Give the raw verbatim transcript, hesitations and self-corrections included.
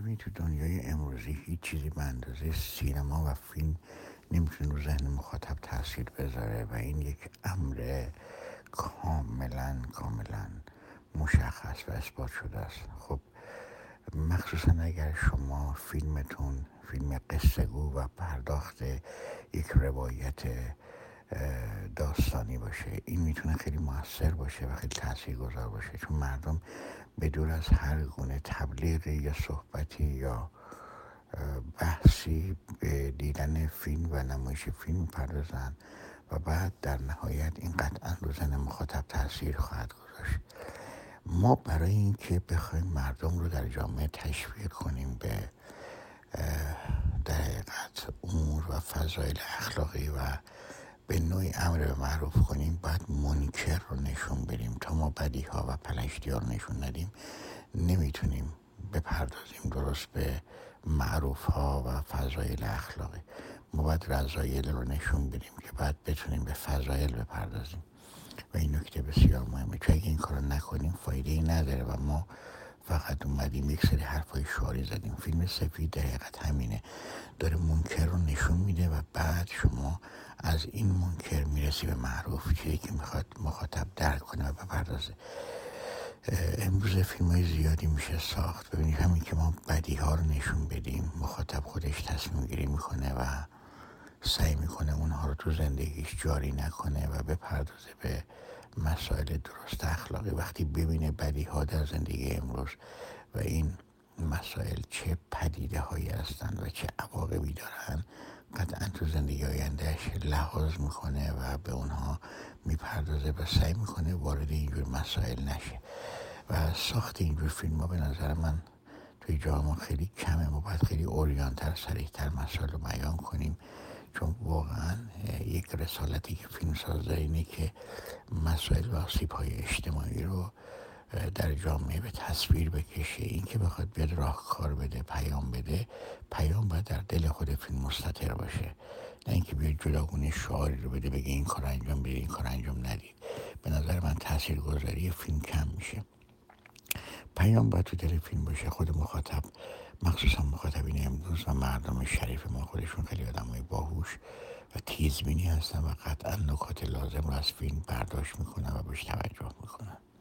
ببینید تو دنیای امروزی هیچ چیزی به اندازه سینما و فیلم نمیتونه رو ذهن مخاطب تاثیر بذاره و این یک امر کاملا کاملا مشخص و اثبات شده است. خب مخصوصا اگر شما فیلمتون فیلم قصه گو و پرداخت یک روایت داستانی باشه، این میتونه خیلی موثر باشه و خیلی تاثیرگذار باشه، چون مردم به دور از هر گونه تبلیغی یا صحبتی یا بحثی به دیدن فیلم و نمایش فیلم پردازن و بعد در نهایت این قطعا رو ذهن مخاطب تاثیر خواهد گذاشت. ما برای اینکه بخوایم مردم رو در جامعه تشویق کنیم به در حقیقت امور و فضایل اخلاقی و به نوعی امر به معروف کنیم، باید منکر رو نشون بدیم. تا ما بدی ها و پلشتی ها رو نشون ندیم نمیتونیم بپردازیم درست به معروف ها و فضایل اخلاقی. ما باید رذایل رو نشون بدیم که باید بتونیم به فضایل بپردازیم و این نکته بسیار مهمه، چون اگه این کار نکنیم فایده ای نداره و ما فقط اومدیم یک سری حرفای شعاری زدیم. فیلم سفید در حقیقت همینه، داره منکر رو نشون میده و بعد شما از این منکر میرسی به معروف، چیزی که میخواد مخاطب درک کنه و بپردازه. امروز فیلم های زیادی میشه ساخت. ببینید همین که ما بدی ها رو نشون بدیم، مخاطب خودش تصمیم گیری میکنه و سعی میکنه اونها رو تو زندگیش جاری نکنه و بپردازه به مسائل درست اخلاقی. وقتی ببینه بدی ها در زندگی امروز و این مسائل چه پدیده هایی هستند و چه عواقبی دارن، قطعا تو زندگی آیندهش لحاظ میکنه و به اونها میپردازه و سعی میکنه وارد اینجور مسائل نشه. و ساخت اینجور فیلم ها به نظر من توی جامعه خیلی کمه. ما باید خیلی اوریانتر سریعتر مسائل رو بیان کنیم، چون واقعا یک رسالتی که فیلم ساز داره اینه که مسائل و آسیب‌های اجتماعی رو در جامعه به تصویر بکشه. این که بخواد بیاد راهکار بده، پیام بده، پیام باید در دل خود فیلم مستتر باشه، نه اینکه بیاد جداگونه شعاری رو بده بگه این کار انجام بده این کار انجام ندید. به نظر من تاثیرگذاری فیلم کم میشه. پیام باید تو دل فیلم باشه. خود مخاطب، مخصوصا مخاطبین امروز و مردم شریف ما، خودشون خیلی آدمای باهوش و تیزبینی هستن و قطعا نکات لازم رو از فیلم برداشت میکنن و بهش توجه میکنن.